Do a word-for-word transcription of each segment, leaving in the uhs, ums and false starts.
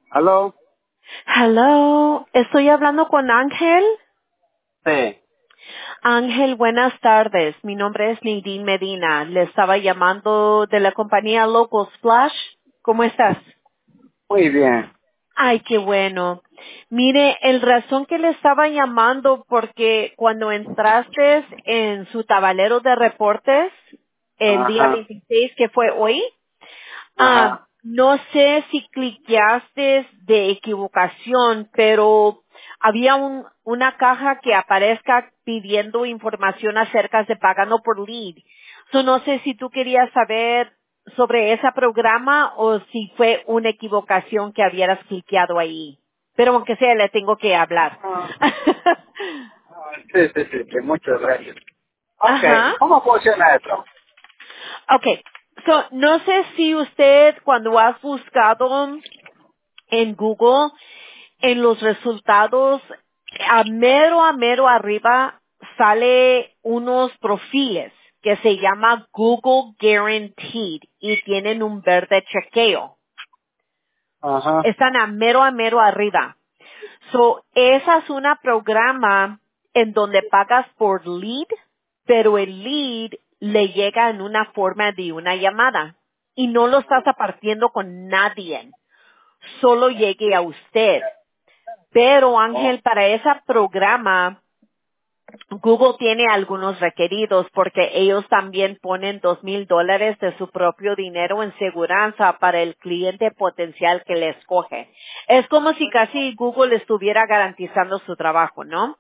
¿Aló? Hello, estoy hablando con Ángel. Sí. Ángel, buenas tardes. Mi nombre es Nadine Medina. Le estaba llamando de la compañía Local Splash. ¿Cómo estás? Muy bien. Ay, qué bueno. Mire, el razón que le estaba llamando porque cuando entraste en su tablero de reportes el día Ajá. veintiséis, que fue hoy, Ah, Ajá. no sé si cliqueaste de equivocación, pero había un, una caja que aparezca pidiendo información acerca de pagando por lead. So, no sé si tú querías saber sobre ese programa o si fue una equivocación que habieras cliqueado ahí. Pero aunque sea, le tengo que hablar. Ah, ah, sí, sí, sí, sí, muchas gracias. Ok, Ajá. ¿cómo funciona esto? Okay. So, no sé si usted cuando has buscado en Google, en los resultados, a mero a mero arriba sale unos perfiles que se llama Google Guaranteed y tienen un verde chequeo. Ajá. Están a mero a mero arriba. So, esa es una programa en donde pagas por lead, pero el lead le llega en una forma de una llamada y no lo estás apartiendo con nadie, solo llegue a usted. Pero Oh, Ángel, para ese programa, Google tiene algunos requeridos porque ellos también ponen dos mil dólares de su propio dinero en seguranza para el cliente potencial que le escoge. Es como si casi Google estuviera garantizando su trabajo, ¿no?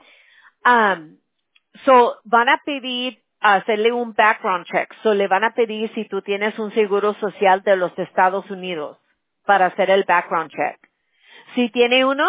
Um, so, van a pedir hacerle un background check. So, le van a pedir si tú tienes un seguro social de los Estados Unidos para hacer el background check. Si tiene uno,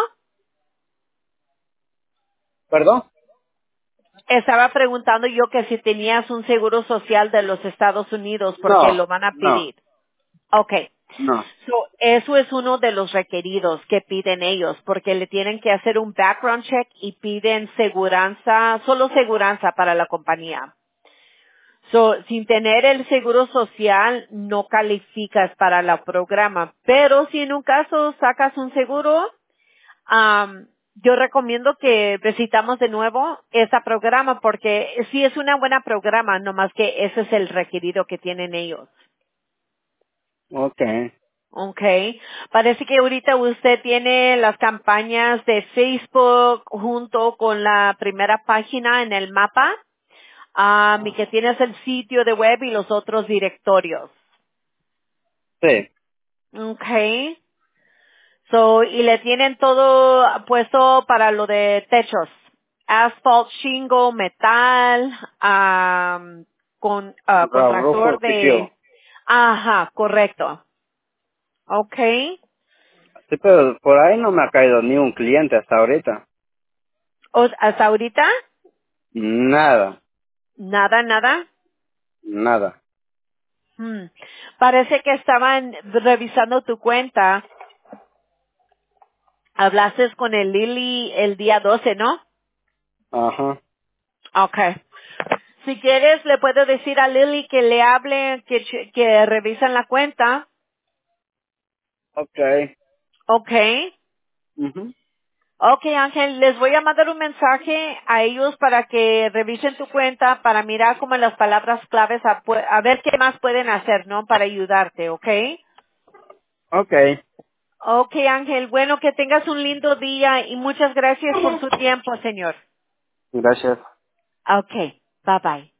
¿perdón? estaba preguntando yo que si tenías un seguro social de los Estados Unidos porque No, lo van a no, pedir. Okay. no. So, eso es uno de los requeridos que piden ellos porque le tienen que hacer un background check y piden seguranza, solo seguranza para la compañía. So, sin tener el seguro social no calificas para el programa, pero si en un caso sacas un seguro, Am, yo recomiendo que visitamos de nuevo ese programa porque sí es una buena programa, nomás que ese es el requerido que tienen ellos. Ok. Okay. Parece que ahorita usted tiene las campañas de Facebook junto con la primera página en el mapa, am, y que tienes el sitio de web y los otros directorios. Sí. Okay. So, y le tienen todo puesto para lo de techos. Asphalt, shingle, metal, am, con, ah, Ra- Rojo contractor piqueo. de, ajá, correcto. Okay. Sí, pero por ahí no me ha caído ni un cliente hasta ahorita. O- hasta ahorita, Nada, nada, nada. nada. Hmm. Parece que estaban revisando tu cuenta. Hablaste con el Lily el día doce, ¿no? Ajá. Okay. Si quieres, le puedo decir a Lily que le hable, que, che- que revisen la cuenta. Ok. Okay. Ujú. Okay, Ángel, les voy a mandar un mensaje a ellos para que revisen tu cuenta, para mirar como las palabras claves, a, pu- a ver qué más pueden hacer, ¿no? Para ayudarte, ¿okay? Ok. Okay, Ángel, bueno, que tengas un lindo día y muchas gracias por su tiempo, señor. Gracias. Okay, bye bye.